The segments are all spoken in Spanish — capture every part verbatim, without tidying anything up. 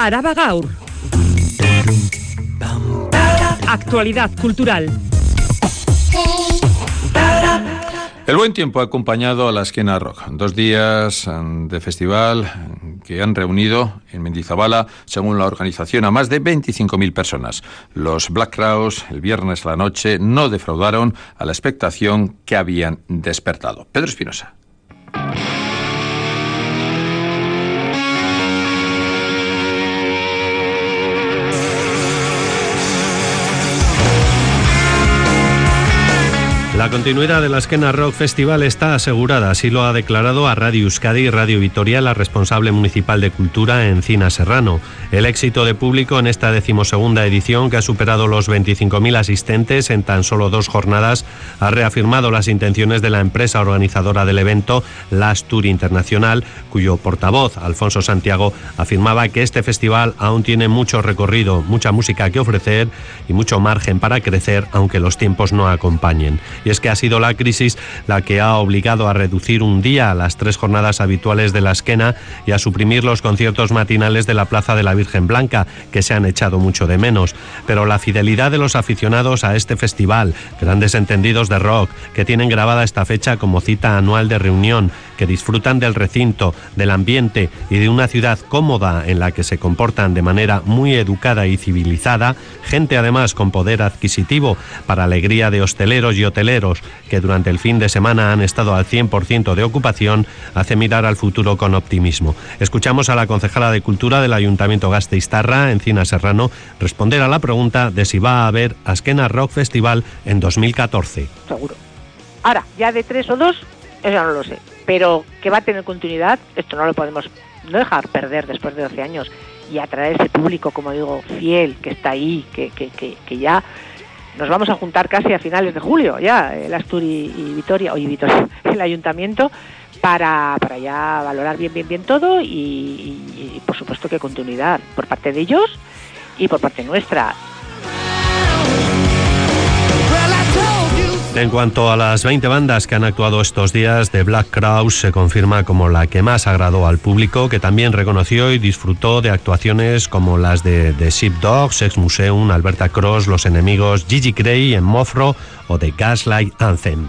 Araba Gaur. Actualidad cultural. El buen tiempo ha acompañado a la Azkena Rock. Dos días de festival que han reunido en Mendizabala, según la organización, a más de veinticinco mil personas. Los Black Crowes, el viernes a la noche, no defraudaron a la expectación que habían despertado. Pedro Espinosa. La continuidad del Azkena Rock Festival está asegurada, así lo ha declarado a Radio Euskadi y Radio Vitoria la responsable municipal de Cultura, Encina Serrano. El éxito de público en esta decimosegunda edición, que ha superado los veinticinco mil asistentes en tan solo dos jornadas, ha reafirmado las intenciones de la empresa organizadora del evento, Last Tour Internacional, cuyo portavoz, Alfonso Santiago, afirmaba que este festival aún tiene mucho recorrido, mucha música que ofrecer y mucho margen para crecer, aunque los tiempos no acompañen. Y es que ha sido la crisis la que ha obligado a reducir un día a las tres jornadas habituales de la Azkena y a suprimir los conciertos matinales de la Plaza de la Virgen Blanca, que se han echado mucho de menos. Pero la fidelidad de los aficionados a este festival, grandes entendidos de rock, que tienen grabada esta fecha como cita anual de reunión, que disfrutan del recinto, del ambiente y de una ciudad cómoda en la que se comportan de manera muy educada y civilizada, gente además con poder adquisitivo, para alegría de hosteleros y hoteleros que durante el fin de semana han estado al cien por ciento de ocupación, hace mirar al futuro con optimismo. Escuchamos a la concejala de Cultura del Ayuntamiento Gasteiztarra, Encina Serrano, responder a la pregunta de si va a haber Azkena Rock Festival en dos mil catorce. Seguro. Ahora, ya de tres o dos, eso no lo sé. Pero que va a tener continuidad, esto no lo podemos no dejar perder después de doce años y atraer ese público, como digo, fiel, que está ahí, que, que, que, que ya nos vamos a juntar casi a finales de julio, ya, el Astur y, y Vitoria, o y Vitoria, el Ayuntamiento, para, para ya valorar bien, bien, bien todo y, y, y, por supuesto, que continuidad por parte de ellos y por parte nuestra. En cuanto a las veinte bandas que han actuado estos días, The Black Crowes se confirma como la que más agradó al público, que también reconoció y disfrutó de actuaciones como las de The Sheepdog, Sex Museum, Alberta Cross, Los Enemigos, Gigi Gray en Mofro o The Gaslight Anthem.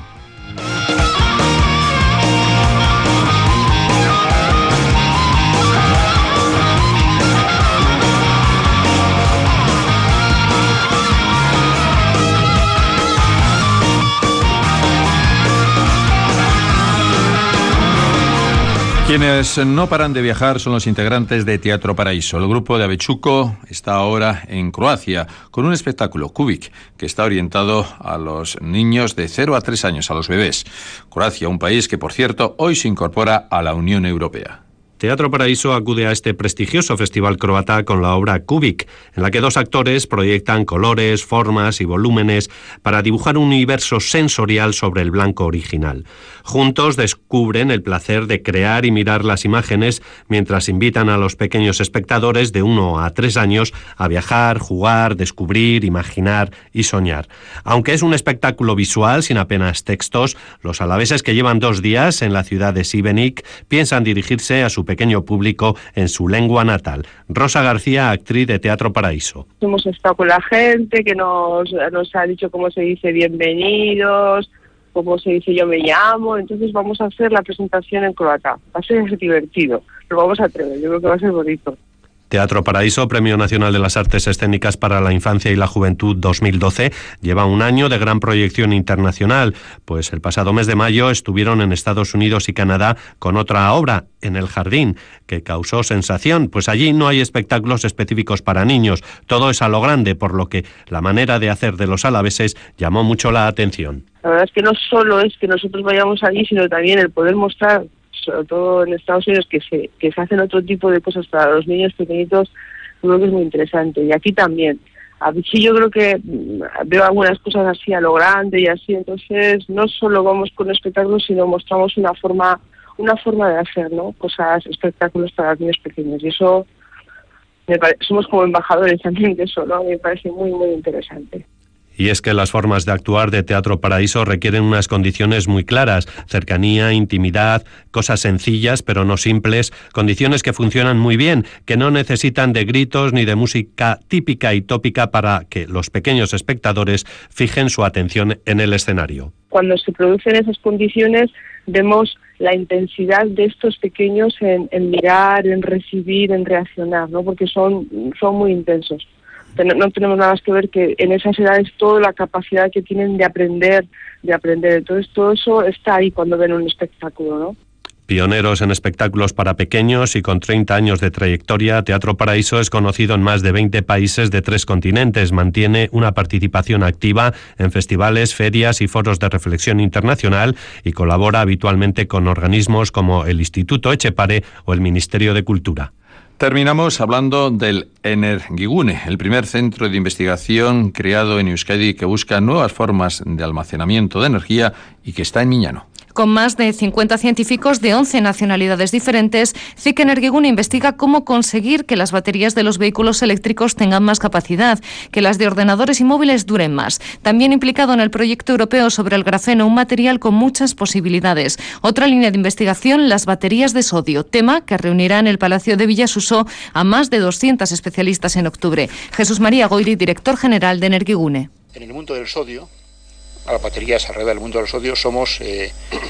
Quienes no paran de viajar son los integrantes de Teatro Paraíso. El grupo de Avechuco está ahora en Croacia con un espectáculo, Kubik, que está orientado a los niños de cero a tres años, a los bebés. Croacia, un país que, por cierto, hoy se incorpora a la Unión Europea. Teatro Paraíso acude a este prestigioso festival croata con la obra Kubik, en la que dos actores proyectan colores, formas y volúmenes para dibujar un universo sensorial sobre el blanco original. Juntos descubren el placer de crear y mirar las imágenes mientras invitan a los pequeños espectadores de uno a tres años a viajar, jugar, descubrir, imaginar y soñar. Aunque es un espectáculo visual sin apenas textos, los alaveses que llevan dos días en la ciudad de Šibenik piensan dirigirse a su pequeño público en su lengua natal. Rosa García, actriz de Teatro Paraíso. Hemos estado con la gente que nos, nos ha dicho cómo se dice bienvenidos, cómo se dice yo me llamo, entonces vamos a hacer la presentación en croata. Va a ser divertido, lo vamos a atrever, yo creo que va a ser bonito. Teatro Paraíso, Premio Nacional de las Artes Escénicas para la Infancia y la Juventud dos mil doce, lleva un año de gran proyección internacional, pues el pasado mes de mayo estuvieron en Estados Unidos y Canadá con otra obra, En el Jardín, que causó sensación, pues allí no hay espectáculos específicos para niños, todo es a lo grande, por lo que la manera de hacer de los alaveses llamó mucho la atención. La verdad es que no solo es que nosotros vayamos allí, sino también el poder mostrar, sobre todo en Estados Unidos, que se que se hacen otro tipo de cosas para los niños pequeñitos, creo que es muy interesante. Y aquí también. Sí, yo creo que veo algunas cosas así a lo grande y así, entonces no solo vamos con espectáculos, sino mostramos una forma una forma de hacer, ¿no? Cosas, espectáculos para los niños pequeños. Y eso, me parece, somos como embajadores también de eso, ¿no? Me parece muy, muy interesante. Y es que las formas de actuar de Teatro Paraíso requieren unas condiciones muy claras: cercanía, intimidad, cosas sencillas pero no simples, condiciones que funcionan muy bien, que no necesitan de gritos ni de música típica y tópica para que los pequeños espectadores fijen su atención en el escenario. Cuando se producen esas condiciones, vemos la intensidad de estos pequeños en, en mirar, en recibir, en reaccionar, ¿no? Porque son, son muy intensos. No tenemos nada más que ver que en esas edades toda la capacidad que tienen de aprender, de aprender. Entonces todo eso está ahí cuando ven un espectáculo, ¿no? Pioneros en espectáculos para pequeños y con treinta años de trayectoria, Teatro Paraíso es conocido en más de veinte países de tres continentes. Mantiene una participación activa en festivales, ferias y foros de reflexión internacional y colabora habitualmente con organismos como el Instituto Etxepare o el Ministerio de Cultura. Terminamos hablando del Energigune, el primer centro de investigación creado en Euskadi que busca nuevas formas de almacenamiento de energía y que está en Miñano. Con más de cincuenta científicos de once nacionalidades diferentes, C I C Energigune investiga cómo conseguir que las baterías de los vehículos eléctricos tengan más capacidad, que las de ordenadores y móviles duren más. También implicado en el proyecto europeo sobre el grafeno, un material con muchas posibilidades. Otra línea de investigación, las baterías de sodio, tema que reunirá en el Palacio de Villasuso a más de doscientos especialistas en octubre. Jesús María Goiri, director general de Energigune. En el mundo del sodio, a las baterías alrededor del mundo del sodio, somos eh,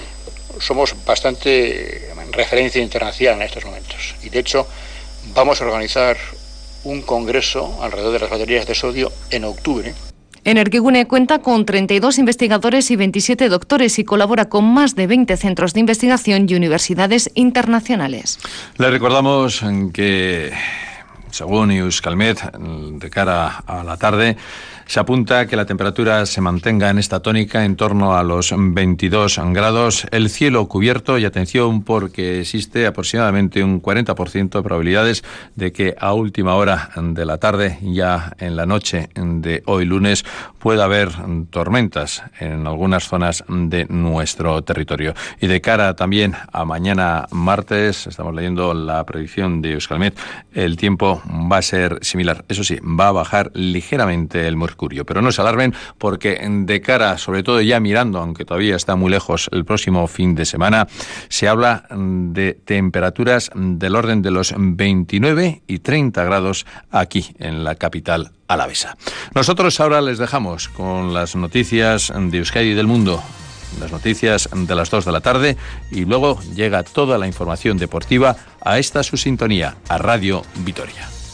somos bastante referencia internacional en estos momentos. Y de hecho vamos a organizar un congreso alrededor de las baterías de sodio en octubre. Energigune cuenta con treinta y dos investigadores y veintisiete doctores y colabora con más de veinte centros de investigación y universidades internacionales. Les recordamos que, según Euskalmet, de cara a la tarde, se apunta que la temperatura se mantenga en esta tónica en torno a los veintidós grados, el cielo cubierto y atención porque existe aproximadamente un cuarenta por ciento de probabilidades de que a última hora de la tarde, ya en la noche de hoy lunes, pueda haber tormentas en algunas zonas de nuestro territorio. Y de cara también a mañana martes, estamos leyendo la predicción de Euskalmet, el tiempo va a ser similar. Eso sí, va a bajar ligeramente el mercurio. Pero no se alarmen porque de cara, sobre todo ya mirando, aunque todavía está muy lejos, el próximo fin de semana, se habla de temperaturas del orden de los veintinueve y treinta grados aquí en la capital alavesa. Nosotros ahora les dejamos con las noticias de Euskadi y del mundo, las noticias de las dos de la tarde, y luego llega toda la información deportiva a esta su sintonía, a Radio Vitoria.